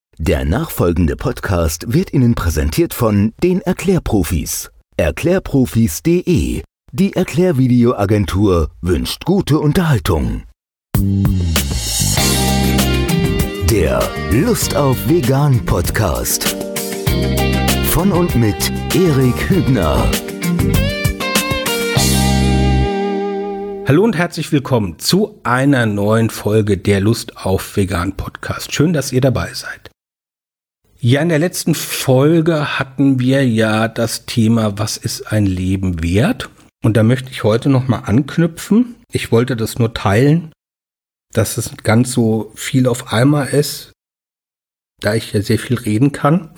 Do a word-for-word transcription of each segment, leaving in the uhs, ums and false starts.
Der nachfolgende Podcast wird Ihnen präsentiert von den Erklärprofis. Erklärprofis punkt de. Die Erklärvideoagentur wünscht gute Unterhaltung. Der Lust auf Vegan Podcast. Von und mit Erik Hübner. Hallo und herzlich willkommen zu einer neuen Folge der Lust auf Vegan Podcast. Schön, dass ihr dabei seid. Ja, in der letzten Folge hatten wir ja das Thema, was ist ein Leben wert? Und da möchte ich heute nochmal anknüpfen. Ich wollte das nur teilen, dass es nicht ganz so viel auf einmal ist, da ich ja sehr viel reden kann.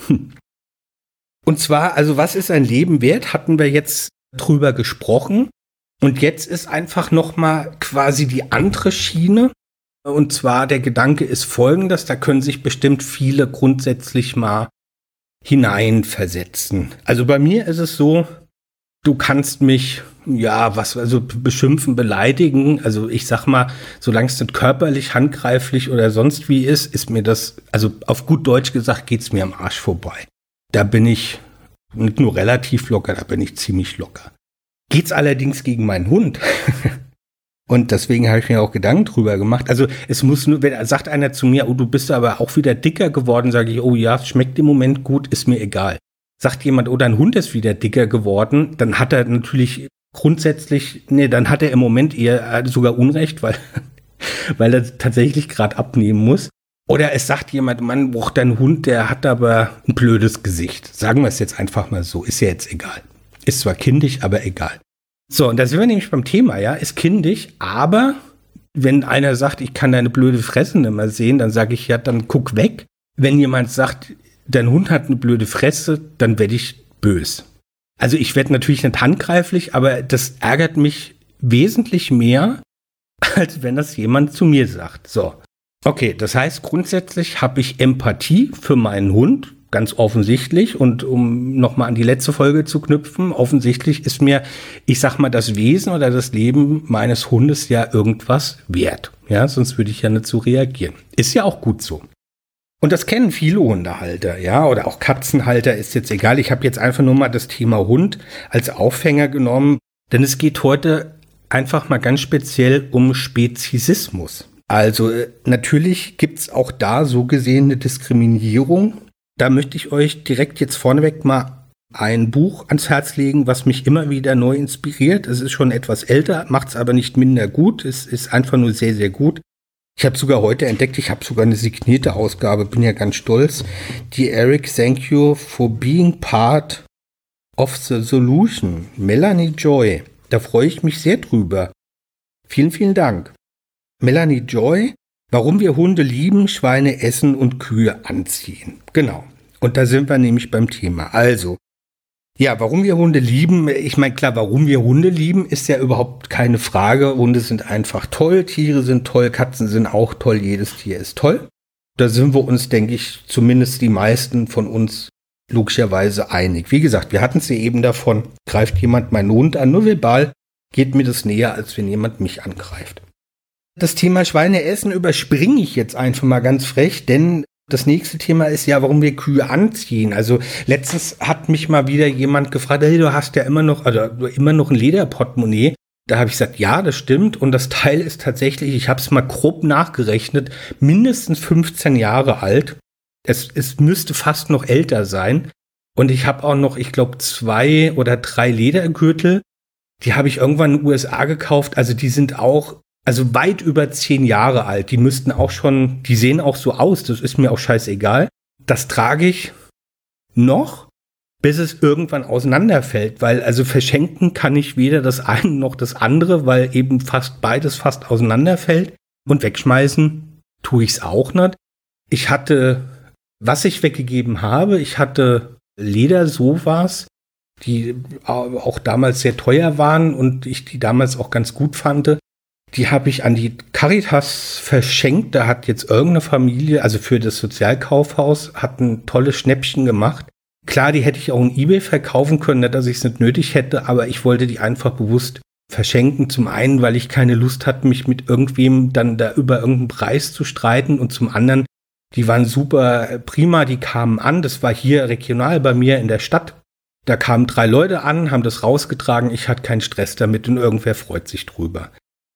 Und zwar, also was ist ein Leben wert? Hatten wir jetzt drüber gesprochen. Und jetzt ist einfach nochmal quasi die andere Schiene. Und zwar der Gedanke ist folgendes, da können sich bestimmt viele grundsätzlich mal hineinversetzen. Also bei mir ist es so, du kannst mich, ja, was, also beschimpfen, beleidigen. Also ich sag mal, solange es nicht körperlich, handgreiflich oder sonst wie ist, ist mir das, also auf gut Deutsch gesagt, geht's mir am Arsch vorbei. Da bin ich nicht nur relativ locker, da bin ich ziemlich locker. Geht's allerdings gegen meinen Hund. Und deswegen habe ich mir auch Gedanken drüber gemacht. Also es muss nur, wenn sagt einer zu mir, oh, du bist aber auch wieder dicker geworden, sage ich, oh ja, schmeckt im Moment gut, ist mir egal. Sagt jemand, oh, dein Hund ist wieder dicker geworden, dann hat er natürlich grundsätzlich, nee, dann hat er im Moment eher sogar Unrecht, weil, weil er tatsächlich gerade abnehmen muss. Oder es sagt jemand, Mann, boah, dein Hund, der hat aber ein blödes Gesicht. Sagen wir es jetzt einfach mal so, ist ja jetzt egal. Ist zwar kindisch, aber egal. So, und da sind wir nämlich beim Thema, ja, ist kindisch, aber wenn einer sagt, ich kann deine blöde Fresse nicht mehr sehen, dann sage ich, ja, dann guck weg. Wenn jemand sagt, dein Hund hat eine blöde Fresse, dann werde ich bös. Also ich werde natürlich nicht handgreiflich, aber das ärgert mich wesentlich mehr, als wenn das jemand zu mir sagt. So, okay, das heißt, grundsätzlich habe ich Empathie für meinen Hund, ganz offensichtlich. Und um nochmal an die letzte Folge zu knüpfen, offensichtlich ist mir, ich sag mal, das Wesen oder das Leben meines Hundes ja irgendwas wert. Ja, sonst würde ich ja nicht so reagieren. Ist ja auch gut so. Und das kennen viele Hundehalter, ja, oder auch Katzenhalter, ist jetzt egal. Ich habe jetzt einfach nur mal das Thema Hund als Aufhänger genommen, denn es geht heute einfach mal ganz speziell um Speziesismus. Also natürlich gibt's auch da so gesehen eine Diskriminierung. Da möchte ich euch direkt jetzt vorneweg mal ein Buch ans Herz legen, was mich immer wieder neu inspiriert. Es ist schon etwas älter, macht es aber nicht minder gut. Es ist einfach nur sehr, sehr gut. Ich habe sogar heute entdeckt, ich habe sogar eine signierte Ausgabe, bin ja ganz stolz. Die Eric, thank you for being part of the solution. Melanie Joy, da freue ich mich sehr drüber. Vielen, vielen Dank. Melanie Joy, warum wir Hunde lieben, Schweine essen und Kühe anziehen. Genau. Und da sind wir nämlich beim Thema. Also, ja, warum wir Hunde lieben, ich meine, klar, warum wir Hunde lieben, ist ja überhaupt keine Frage. Hunde sind einfach toll, Tiere sind toll, Katzen sind auch toll, jedes Tier ist toll. Da sind wir uns, denke ich, zumindest die meisten von uns logischerweise einig. Wie gesagt, wir hatten es ja eben davon, greift jemand meinen Hund an, nur verbal geht mir das näher, als wenn jemand mich angreift. Das Thema Schweine essen überspringe ich jetzt einfach mal ganz frech, denn das nächste Thema ist ja, warum wir Kühe anziehen. Also letztens hat mich mal wieder jemand gefragt, hey, du hast ja immer noch, also immer noch ein Lederportemonnaie. Da habe ich gesagt, ja, das stimmt. Und das Teil ist tatsächlich, ich habe es mal grob nachgerechnet, mindestens fünfzehn Jahre alt. Es, es müsste fast noch älter sein. Und ich habe auch noch, ich glaube, zwei oder drei Ledergürtel. Die habe ich irgendwann in den U S A gekauft. Also die sind auch Also weit über zehn Jahre alt. Die müssten auch schon, die sehen auch so aus, das ist mir auch scheißegal. Das trage ich noch, bis es irgendwann auseinanderfällt. Weil also verschenken kann ich weder das eine noch das andere, weil eben fast beides fast auseinanderfällt. Und wegschmeißen tue ich es auch nicht. Ich hatte, was ich weggegeben habe, ich hatte Ledersofas, die auch damals sehr teuer waren und ich die damals auch ganz gut fand. Die habe ich an die Caritas verschenkt. Da hat jetzt irgendeine Familie, also für das Sozialkaufhaus, hat ein tolles Schnäppchen gemacht. Klar, die hätte ich auch in eBay verkaufen können, nicht, dass ich es nicht nötig hätte, aber ich wollte die einfach bewusst verschenken. Zum einen, weil ich keine Lust hatte, mich mit irgendwem dann da über irgendeinen Preis zu streiten und zum anderen, Die waren super prima, die kamen an. Das war hier regional bei mir in der Stadt. Da kamen drei Leute an, haben das rausgetragen. Ich hatte keinen Stress damit und irgendwer freut sich drüber.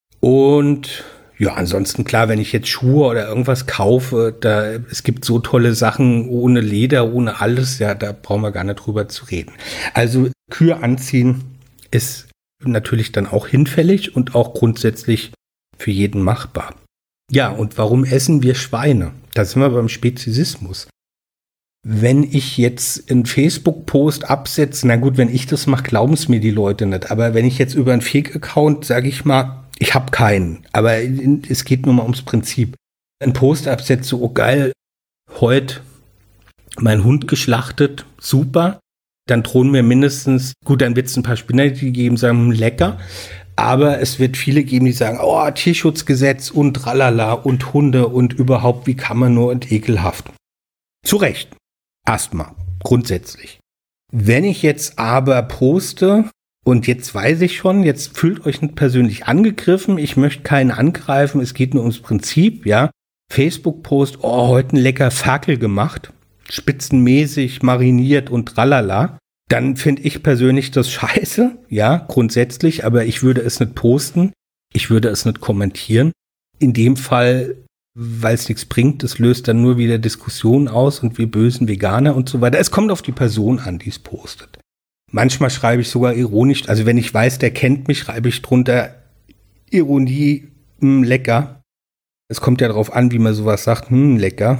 Und ja, ansonsten klar, wenn ich jetzt Schuhe oder irgendwas kaufe, da es gibt so tolle Sachen ohne Leder, ohne alles, ja, da brauchen wir gar nicht drüber zu reden. Also Kühe anziehen ist natürlich dann auch hinfällig und auch grundsätzlich für jeden machbar. Ja, und warum essen wir Schweine? Da sind wir beim Speziesismus. Wenn ich jetzt einen Facebook-Post absetze, na gut, wenn ich das mache, glauben es mir die Leute nicht. Aber wenn ich jetzt über einen Fake-Account, sage ich mal, ich habe keinen, aber es geht nur mal ums Prinzip. Ein Post absetze, oh geil, heute mein Hund geschlachtet, super. Dann drohen mir mindestens, gut, dann wird es ein paar Spinner, die geben, sagen, lecker. Aber es wird viele geben, die sagen, oh, Tierschutzgesetz und tralala und Hunde und überhaupt, wie kann man nur und ekelhaft. Zu Recht. Erstmal, grundsätzlich. Wenn ich jetzt aber poste, und jetzt weiß ich schon, jetzt fühlt euch nicht persönlich angegriffen, ich möchte keinen angreifen, es geht nur ums Prinzip, ja. Facebook-Post, oh, heute ein lecker Ferkel gemacht, spitzenmäßig mariniert und tralala. Dann finde ich persönlich das scheiße, ja, grundsätzlich, aber ich würde es nicht posten, ich würde es nicht kommentieren. In dem Fall, weil es nichts bringt, es löst dann nur wieder Diskussionen aus und wir bösen Veganer und so weiter. Es kommt auf die Person an, die es postet. Manchmal schreibe ich sogar ironisch, also wenn ich weiß, der kennt mich, schreibe ich drunter Ironie, mh, lecker. Es kommt ja darauf an, wie man sowas sagt, hm, lecker.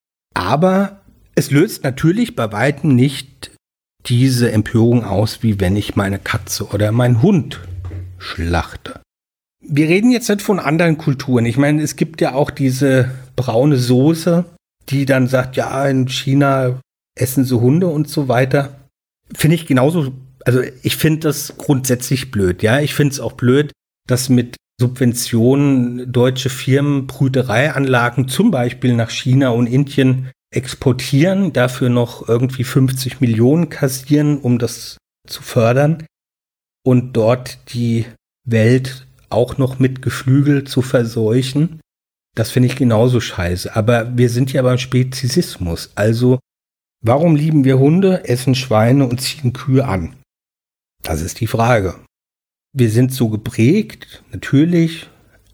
Aber es löst natürlich bei weitem nicht diese Empörung aus, wie wenn ich meine Katze oder meinen Hund schlachte. Wir reden jetzt nicht von anderen Kulturen. Ich meine, es gibt ja auch diese braune Soße, die dann sagt, ja, in China essen sie Hunde und so weiter. Finde ich genauso, also ich finde das grundsätzlich blöd, ja. Ich finde es auch blöd, dass mit Subventionen deutsche Firmen Brütereianlagen zum Beispiel nach China und Indien exportieren, dafür noch irgendwie fünfzig Millionen kassieren, um das zu fördern und dort die Welt auch noch mit Geflügel zu verseuchen. Das finde ich genauso scheiße. Aber wir sind ja beim Speziesismus. Also, warum lieben wir Hunde, essen Schweine und ziehen Kühe an? Das ist die Frage. Wir sind so geprägt, natürlich,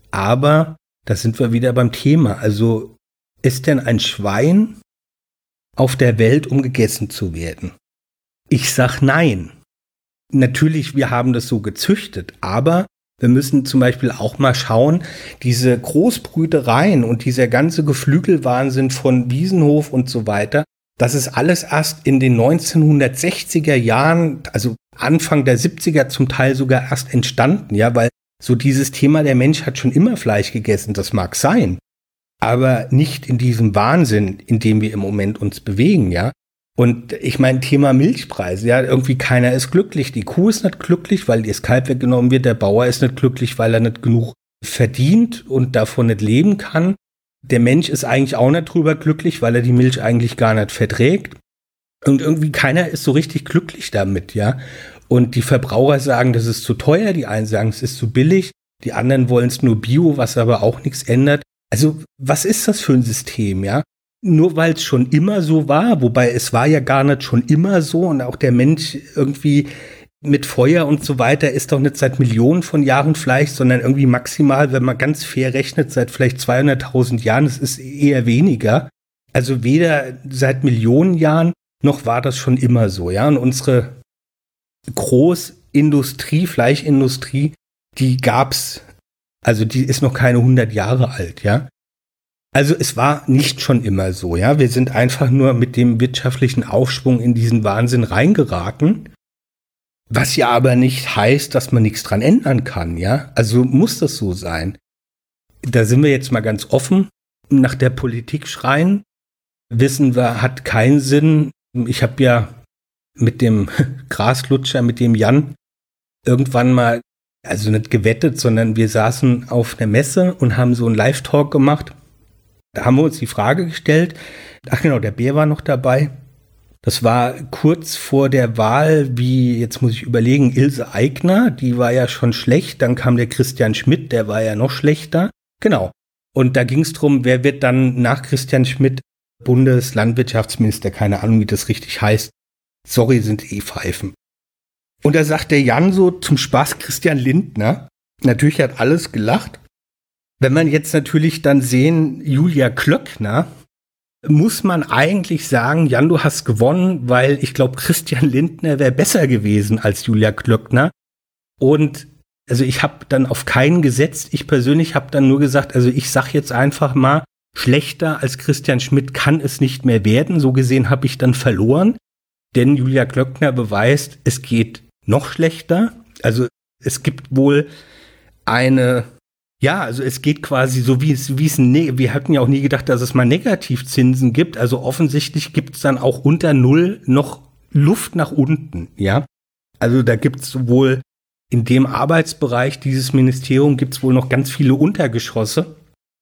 aber da sind wir wieder beim Thema. Also, ist denn ein Schwein auf der Welt, um gegessen zu werden? Ich sag nein. Natürlich, wir haben das so gezüchtet, aber wir müssen zum Beispiel auch mal schauen, diese Großbrütereien und dieser ganze Geflügelwahnsinn von Wiesenhof und so weiter, das ist alles erst in den neunzehnhundertsechziger Jahren, also Anfang der siebziger zum Teil sogar erst entstanden, ja, weil so dieses Thema, der Mensch hat schon immer Fleisch gegessen, das mag sein, aber nicht in diesem Wahnsinn, in dem wir im Moment uns bewegen, ja. Und ich meine, Thema Milchpreise, ja, irgendwie keiner ist glücklich. Die Kuh ist nicht glücklich, weil das Kalb weggenommen wird. Der Bauer ist nicht glücklich, weil er nicht genug verdient und davon nicht leben kann. Der Mensch ist eigentlich auch nicht drüber glücklich, weil er die Milch eigentlich gar nicht verträgt. Und irgendwie keiner ist so richtig glücklich damit, ja. Und die Verbraucher sagen, das ist zu teuer. Die einen sagen, es ist zu billig. Die anderen wollen es nur Bio, was aber auch nichts ändert. Also, was ist das für ein System, ja? Nur weil es schon immer so war, wobei es war ja gar nicht schon immer so und auch der Mensch irgendwie mit Feuer und so weiter ist doch nicht seit Millionen von Jahren Fleisch, sondern irgendwie maximal, wenn man ganz fair rechnet, seit vielleicht zweihunderttausend Jahren, das ist eher weniger. Also weder seit Millionen Jahren, noch war das schon immer so, ja. Und unsere Großindustrie, Fleischindustrie, die gab's, also die ist noch keine hundert Jahre alt, ja. Also es war nicht schon immer so, ja. Wir sind einfach nur mit dem wirtschaftlichen Aufschwung in diesen Wahnsinn reingeraten. Was ja aber nicht heißt, dass man nichts dran ändern kann, ja. Also muss das so sein. Da sind wir jetzt mal ganz offen. Nach der Politik schreien, wissen wir, hat keinen Sinn. Ich habe ja mit dem Graslutscher, mit dem Jan, irgendwann mal, also nicht gewettet, sondern wir saßen auf einer Messe und haben so einen Live-Talk gemacht. Da haben wir uns die Frage gestellt, ach genau, der Bär war noch dabei. Das war kurz vor der Wahl, wie, jetzt muss ich überlegen, Ilse Aigner, die war ja schon schlecht. Dann kam der Christian Schmidt, der war ja noch schlechter. Genau. Und da ging es darum, wer wird dann nach Christian Schmidt Bundeslandwirtschaftsminister, keine Ahnung, wie das richtig heißt. Sorry, sind eh Pfeifen. Und da sagt der Jan so zum Spaß, Christian Lindner, natürlich hat alles gelacht. Wenn man jetzt natürlich dann sehen, Julia Klöckner, muss man eigentlich sagen, Jan, du hast gewonnen, weil ich glaube, Christian Lindner wäre besser gewesen als Julia Klöckner. Und also ich habe dann auf keinen gesetzt. Ich persönlich habe dann nur gesagt, also ich sag jetzt einfach mal, schlechter als Christian Schmidt kann es nicht mehr werden. So gesehen habe ich dann verloren, denn Julia Klöckner beweist, es geht noch schlechter. Also es gibt wohl eine, ja, also es geht quasi so, wie es, wie es, ne- wir hatten ja auch nie gedacht, dass es mal Negativzinsen gibt. Also offensichtlich gibt es dann auch unter Null noch Luft nach unten, ja. Also da gibt es wohl in dem Arbeitsbereich dieses Ministerium gibt es wohl noch ganz viele Untergeschosse.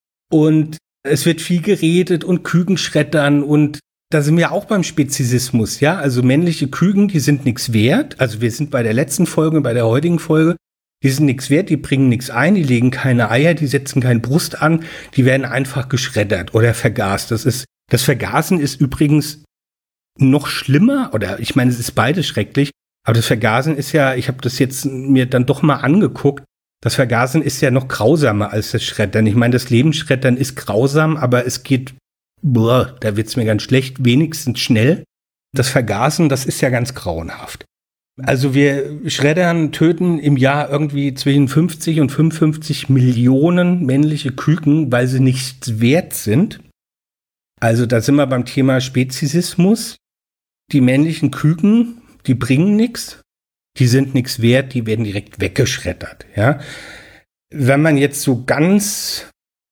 Und es wird viel geredet und Kükenschreddern und da sind wir auch beim Speziesismus, ja. Also männliche Küken, die sind nichts wert. Also wir sind bei der letzten Folge, bei der heutigen Folge. Die sind nichts wert, die bringen nichts ein, die legen keine Eier, die setzen keine Brust an, die werden einfach geschreddert oder vergast. Das ist, das Vergasen ist übrigens noch schlimmer, oder ich meine, es ist beides schrecklich, aber das Vergasen ist ja, ich habe das jetzt mir dann doch mal angeguckt, das Vergasen ist ja noch grausamer als das Schreddern. Ich meine, das Lebensschreddern ist grausam, aber es geht, boah, da wird's mir ganz schlecht, wenigstens schnell. Das Vergasen, das ist ja ganz grauenhaft. Also wir schreddern, töten im Jahr irgendwie zwischen fünfzig und fünfundfünfzig Millionen männliche Küken, weil sie nichts wert sind. Also da sind wir beim Thema Speziesismus. Die männlichen Küken, die bringen nichts, die sind nichts wert, die werden direkt weggeschreddert. Ja? Wenn man jetzt so ganz,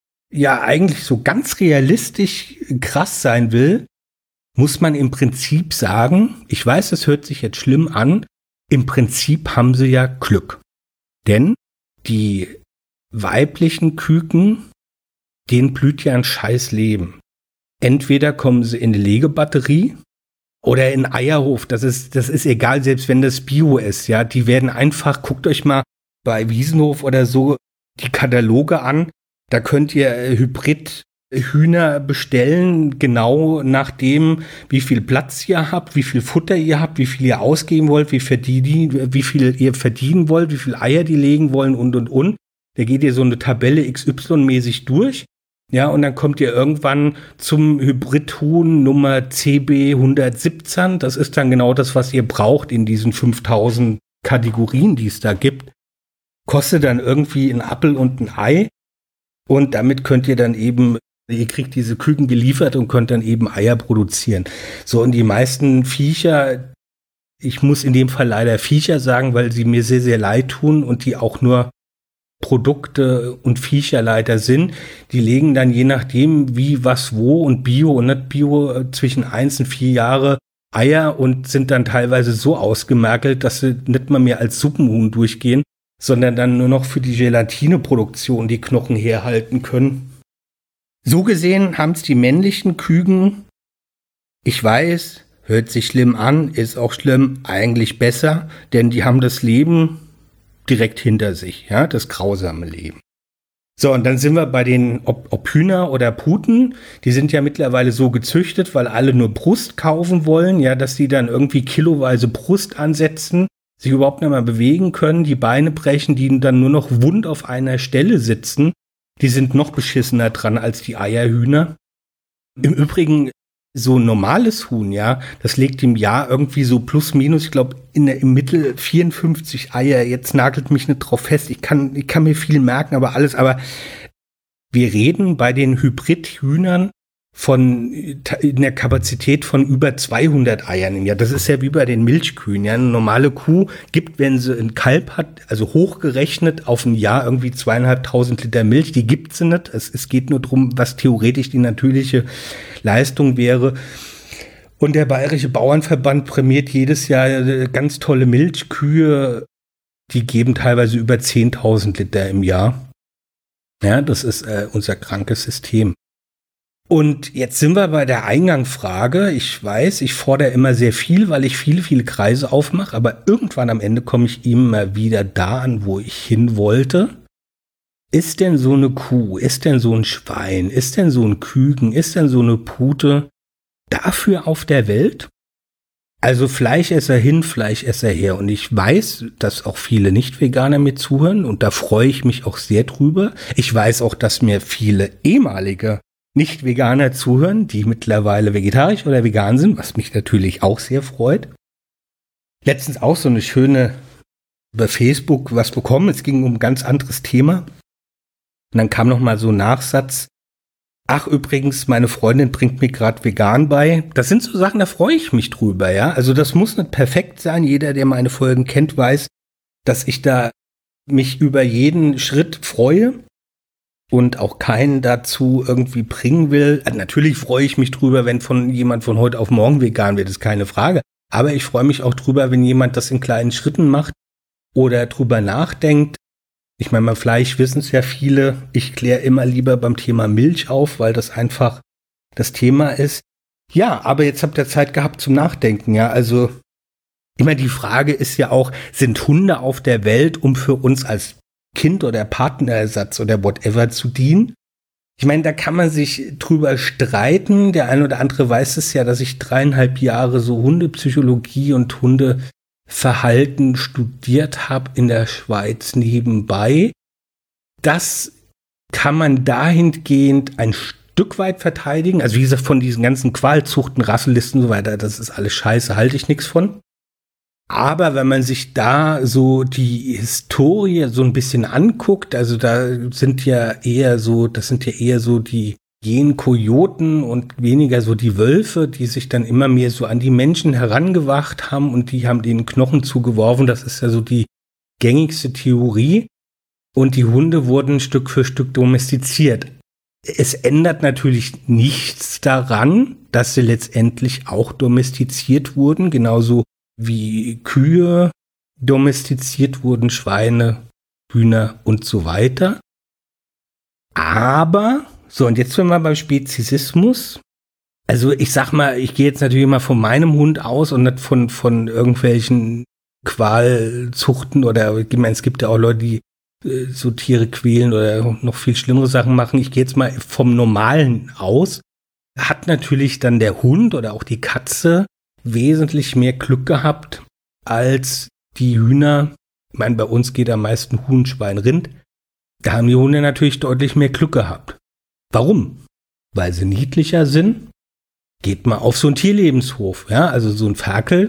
ja eigentlich so ganz realistisch krass sein will, muss man im Prinzip sagen, ich weiß, das hört sich jetzt schlimm an, im Prinzip haben sie ja Glück. Denn die weiblichen Küken, denen blüht ja ein scheiß Leben. Entweder kommen sie in eine Legebatterie oder in einen Eierhof. Das ist, das ist egal, selbst wenn das Bio ist. Ja, die werden einfach, guckt euch mal bei Wiesenhof oder so die Kataloge an. Da könnt ihr Hybrid Hühner bestellen, genau nach dem, wie viel Platz ihr habt, wie viel Futter ihr habt, wie viel ihr ausgeben wollt, wie, verdienen, wie viel ihr verdienen wollt, wie viel Eier die legen wollen und, und, und. Da geht ihr so eine Tabelle X Y-mäßig durch, ja, und dann kommt ihr irgendwann zum Hybridhuhn Nummer C B hundertsiebzehn. Das ist dann genau das, was ihr braucht in diesen fünftausend Kategorien, die es da gibt. Kostet dann irgendwie ein Appel und ein Ei. Und damit könnt ihr dann eben Ihr kriegt diese Küken geliefert und könnt dann eben Eier produzieren. So, und die meisten Viecher, ich muss in dem Fall leider Viecher sagen, weil sie mir sehr, sehr leid tun und die auch nur Produkte und Viecherleiter sind, die legen dann je nachdem, wie, was, wo und Bio und nicht Bio zwischen eins und vier Jahre Eier und sind dann teilweise so ausgemergelt, dass sie nicht mal mehr als Suppenhuhn durchgehen, sondern dann nur noch für die Gelatineproduktion die Knochen herhalten können. So gesehen haben es die männlichen Küken, ich weiß, hört sich schlimm an, ist auch schlimm, eigentlich besser, denn die haben das Leben direkt hinter sich, ja, das grausame Leben. So, und dann sind wir bei den, ob, ob Hühner oder Puten, die sind ja mittlerweile so gezüchtet, weil alle nur Brust kaufen wollen, ja, dass die dann irgendwie kiloweise Brust ansetzen, sich überhaupt nicht mehr bewegen können, die Beine brechen, die dann nur noch wund auf einer Stelle sitzen. Die sind noch beschissener dran als die Eierhühner. Im Übrigen, so ein normales Huhn, ja, das legt im Jahr irgendwie so plus minus, ich glaube, in der, im Mittel vierundfünfzig Eier. Jetzt nagelt mich nicht drauf fest. Ich kann, ich kann mir viel merken, aber alles. Aber wir reden bei den Hybridhühnern von in der Kapazität von über zweihundert Eiern im Jahr. Das ist ja wie bei den Milchkühen. Ja, eine normale Kuh gibt, wenn sie ein Kalb hat, also hochgerechnet auf ein Jahr irgendwie zweieinhalbtausend Liter Milch. Die gibt sie nicht. Es, es geht nur darum, was theoretisch die natürliche Leistung wäre. Und der Bayerische Bauernverband prämiert jedes Jahr ganz tolle Milchkühe. Die geben teilweise über zehntausend Liter im Jahr. Ja, das ist äh, unser krankes System. Und jetzt sind wir bei der Eingangfrage. Ich weiß, ich fordere immer sehr viel, weil ich viele, viele Kreise aufmache, aber irgendwann am Ende komme ich immer wieder da an, wo ich hin wollte. Ist denn so eine Kuh, ist denn so ein Schwein, ist denn so ein Küken, ist denn so eine Pute dafür auf der Welt. Also Fleischesser hin, Fleischesser her. Und ich weiß, dass auch viele Nicht-Veganer mir zuhören und da freue ich mich auch sehr drüber. Ich weiß auch, dass mir viele ehemalige Nicht-Veganer zuhören, die mittlerweile vegetarisch oder vegan sind, was mich natürlich auch sehr freut. Letztens auch so eine schöne über Facebook was bekommen. Es ging um ein ganz anderes Thema. Und dann kam noch mal so ein Nachsatz. Ach, übrigens, meine Freundin bringt mir gerade vegan bei. Das sind so Sachen, da freue ich mich drüber, ja. Also das muss nicht perfekt sein. Jeder, der meine Folgen kennt, weiß, dass ich da mich über jeden Schritt freue und auch keinen dazu irgendwie bringen will. Also natürlich freue ich mich drüber, wenn von jemand von heute auf morgen vegan wird, ist keine Frage. Aber ich freue mich auch drüber, wenn jemand das in kleinen Schritten macht oder drüber nachdenkt. Ich meine, beim Fleisch wissen es ja viele. Ich kläre immer lieber beim Thema Milch auf, weil das einfach das Thema ist. Ja, aber jetzt habt ihr Zeit gehabt zum Nachdenken, ja. Also, ich meine, die Frage ist ja auch, sind Hunde auf der Welt, um für uns als Kind oder Partnerersatz oder whatever zu dienen? Ich meine, da kann man sich drüber streiten. Der eine oder andere weiß es ja, dass ich dreieinhalb Jahre so Hundepsychologie und Hunde Verhalten studiert habe in der Schweiz nebenbei. Das kann man dahingehend ein Stück weit verteidigen. Also wie gesagt, von diesen ganzen Qualzuchten, Rassenlisten und so weiter, das ist alles scheiße, halte ich nichts von. Aber wenn man sich da so die Historie so ein bisschen anguckt, also da sind ja eher so, das sind ja eher so die jenen Kojoten und weniger so die Wölfe, die sich dann immer mehr so an die Menschen herangewacht haben und die haben denen Knochen zugeworfen. Das ist ja so die gängigste Theorie. Und die Hunde wurden Stück für Stück domestiziert. Es ändert natürlich nichts daran, dass sie letztendlich auch domestiziert wurden, genauso wie Kühe domestiziert wurden, Schweine, Hühner und so weiter. Aber so, und jetzt sind wir beim Speziesismus. Also ich sag mal, ich gehe jetzt natürlich mal von meinem Hund aus und nicht von, von irgendwelchen Qualzuchten oder ich meine, es gibt ja auch Leute, die äh, so Tiere quälen oder noch viel schlimmere Sachen machen. Ich gehe jetzt mal vom Normalen aus. Hat natürlich dann der Hund oder auch die Katze wesentlich mehr Glück gehabt als die Hühner. Ich meine, bei uns geht am meisten Huhn, Schwein, Rind. Da haben die Hunde natürlich deutlich mehr Glück gehabt. Warum? Weil sie niedlicher sind. Geht mal auf so einen Tierlebenshof, ja, also so ein Ferkel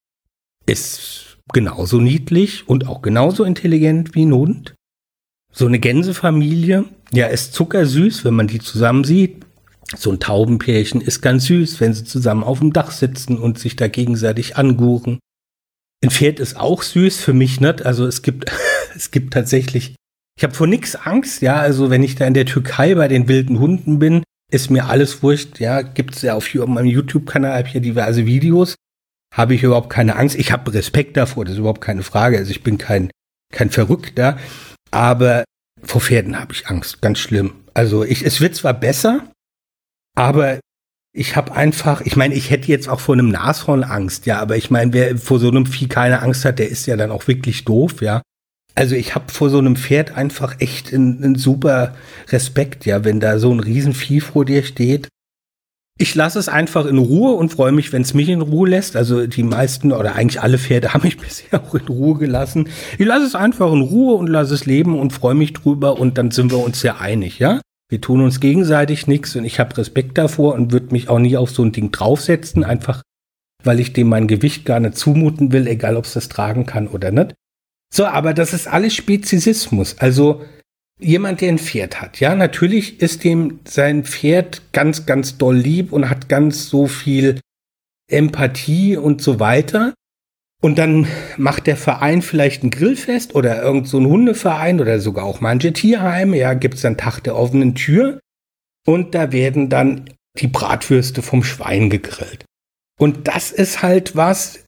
ist genauso niedlich und auch genauso intelligent wie ein Hund. So eine Gänsefamilie, ja, ist zuckersüß, wenn man die zusammen sieht. So ein Taubenpärchen ist ganz süß, wenn sie zusammen auf dem Dach sitzen und sich da gegenseitig anguren. Ein Pferd ist auch süß, für mich nicht. Also es gibt, es gibt tatsächlich, ich habe vor nichts Angst, ja, also wenn ich da in der Türkei bei den wilden Hunden bin, ist mir alles wurscht, ja, gibt's ja auf meinem YouTube-Kanal, habe ich ja diverse Videos, habe ich überhaupt keine Angst. Ich habe Respekt davor, das ist überhaupt keine Frage. Also ich bin kein, kein Verrückter, aber vor Pferden habe ich Angst, ganz schlimm. Also ich, es wird zwar besser, aber ich habe einfach, ich meine, ich hätte jetzt auch vor einem Nashorn Angst, ja, aber ich meine, wer vor so einem Vieh keine Angst hat, der ist ja dann auch wirklich doof, ja. Also ich habe vor so einem Pferd einfach echt einen, einen super Respekt, ja, wenn da so ein Riesenvieh vor dir steht. Ich lasse es einfach in Ruhe und freue mich, wenn es mich in Ruhe lässt. Also die meisten oder eigentlich alle Pferde haben mich bisher auch in Ruhe gelassen. Ich lasse es einfach in Ruhe und lasse es leben und freue mich drüber und dann sind wir uns ja einig, ja. Wir tun uns gegenseitig nichts und ich habe Respekt davor und würde mich auch nie auf so ein Ding draufsetzen, einfach weil ich dem mein Gewicht gar nicht zumuten will, egal ob es das tragen kann oder nicht. So, aber das ist alles Speziesismus. Also jemand, der ein Pferd hat, ja, natürlich ist dem sein Pferd ganz, ganz doll lieb und hat ganz so viel Empathie und so weiter. Und dann macht der Verein vielleicht ein Grillfest oder irgend so ein Hundeverein oder sogar auch manche Tierheime, ja, gibt es dann Tag der offenen Tür und da werden dann die Bratwürste vom Schwein gegrillt. Und das ist halt was,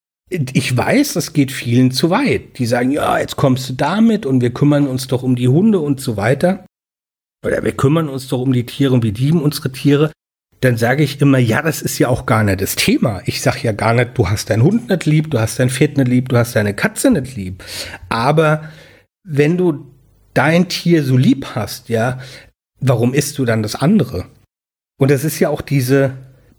ich weiß, das geht vielen zu weit. Die sagen, ja, jetzt kommst du damit und wir kümmern uns doch um die Hunde und so weiter. Oder wir kümmern uns doch um die Tiere und wir lieben unsere Tiere. Dann sage ich immer, ja, das ist ja auch gar nicht das Thema. Ich sage ja gar nicht, du hast deinen Hund nicht lieb, du hast dein Pferd nicht lieb, du hast deine Katze nicht lieb. Aber wenn du dein Tier so lieb hast, ja, warum isst du dann das andere? Und das ist ja auch diese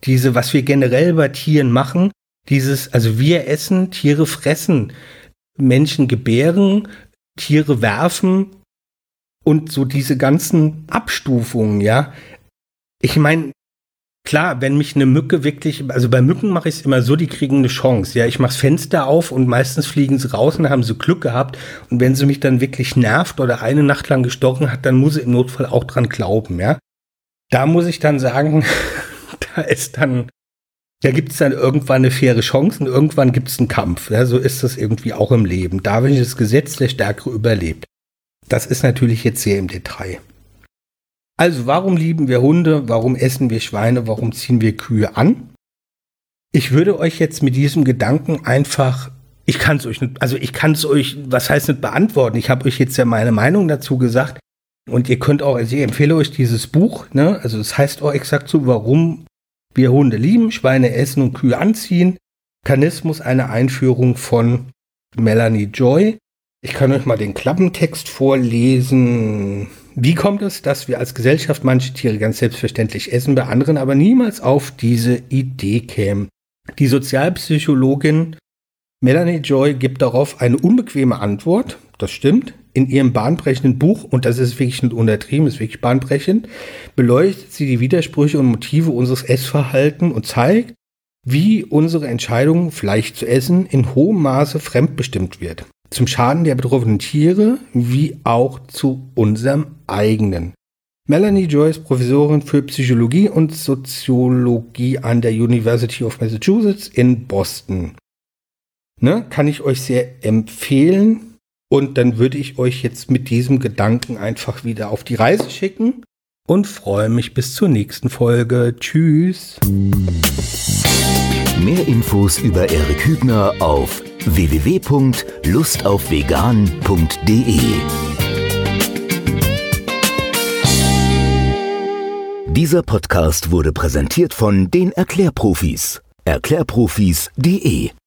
diese, was wir generell bei Tieren machen, dieses, also wir essen, Tiere fressen, Menschen gebären, Tiere werfen und so diese ganzen Abstufungen, ja. Ich meine, klar, wenn mich eine Mücke wirklich, also bei Mücken mache ich es immer so, die kriegen eine Chance, ja. Ich mache das Fenster auf und meistens fliegen sie raus und haben sie Glück gehabt. Und wenn sie mich dann wirklich nervt oder eine Nacht lang gestochen hat, dann muss sie im Notfall auch dran glauben, ja. Da muss ich dann sagen, da ist dann, da gibt es dann irgendwann eine faire Chance und irgendwann gibt es einen Kampf. Ja, so ist das irgendwie auch im Leben. Da, wenn das Gesetz der Stärkere überlebt. Das ist natürlich jetzt sehr im Detail. Also, warum lieben wir Hunde? Warum essen wir Schweine? Warum ziehen wir Kühe an? Ich würde euch jetzt mit diesem Gedanken einfach, ich kann es euch nicht, also ich kann es euch, was heißt nicht beantworten? Ich habe euch jetzt ja meine Meinung dazu gesagt. Und ihr könnt auch, also ich empfehle euch dieses Buch, ne? Also es heißt auch exakt so, warum wir Hunde lieben, Schweine essen und Kühe anziehen. Kanismus, eine Einführung von Melanie Joy. Ich kann euch mal den Klappentext vorlesen. Wie kommt es, dass wir als Gesellschaft manche Tiere ganz selbstverständlich essen, bei anderen aber niemals auf diese Idee kämen? Die Sozialpsychologin Melanie Joy gibt darauf eine unbequeme Antwort. Das stimmt. In ihrem bahnbrechenden Buch, und das ist wirklich nicht untertrieben, ist wirklich bahnbrechend, beleuchtet sie die Widersprüche und Motive unseres Essverhaltens und zeigt, wie unsere Entscheidung, Fleisch zu essen, in hohem Maße fremdbestimmt wird. Zum Schaden der betroffenen Tiere, wie auch zu unserem eigenen. Melanie Joy ist Professorin für Psychologie und Soziologie an der University of Massachusetts in Boston. Ne, kann ich euch sehr empfehlen. Und dann würde ich euch jetzt mit diesem Gedanken einfach wieder auf die Reise schicken und freue mich bis zur nächsten Folge. Tschüss. Mehr Infos über Erik Hübner auf w w w punkt lustaufvegan punkt d e. Dieser Podcast wurde präsentiert von den Erklärprofis. Erklärprofis punkt d e